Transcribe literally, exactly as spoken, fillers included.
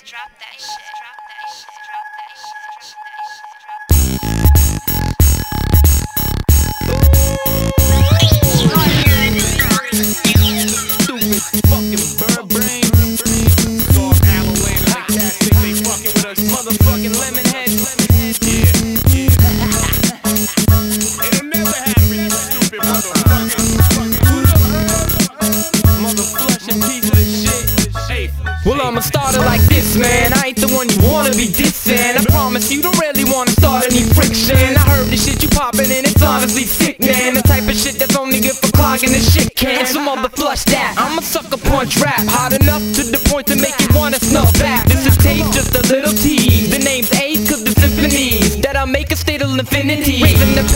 drop that shit, drop that shit, drop that shit, drop that shit. Stupid fucking bird brain. Soft Alloway and the cats think they fucking with us. Motherfucking lemon head. Yeah, yeah. It'll never happen, you stupid motherfucker. Mother flushing piece of shit. Hey. Well, I'ma start it like this, man. I ain't the one you wanna be dissing. I promise you don't really wanna start any friction. I heard the shit you poppin' and it's honestly sick, man. The type of shit that's only good for clogging the shit can. So mother flush that. I'm a sucker punch rap, hot enough to the point to make you wanna snuff back. This is taste, just a little tease. The name's Ace, cause the symphonies that I make a state of infinity. Raising the